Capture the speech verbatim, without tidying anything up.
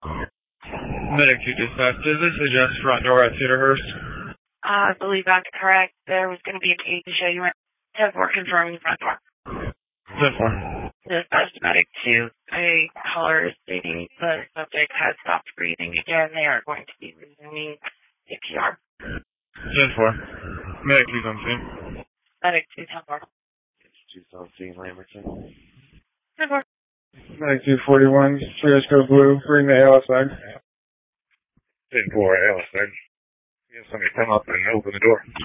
Medic to dispatch. Does this suggest front door at Cedarhurst? Uh, I believe that's correct. There was going to be an aid to show you in. Have work confirming the front door. ten four. Dispatch to medic to a caller stating the subject has stopped breathing again. They are going to be resuming C P R. ten four. Medic two's on scene. Medic to ten four. Two's on scene, Lamberton. ten four. Medic two forty-one. Trios code blue. Bring the A L S bag. ten four, A L S bag. You have somebody come up and open the door.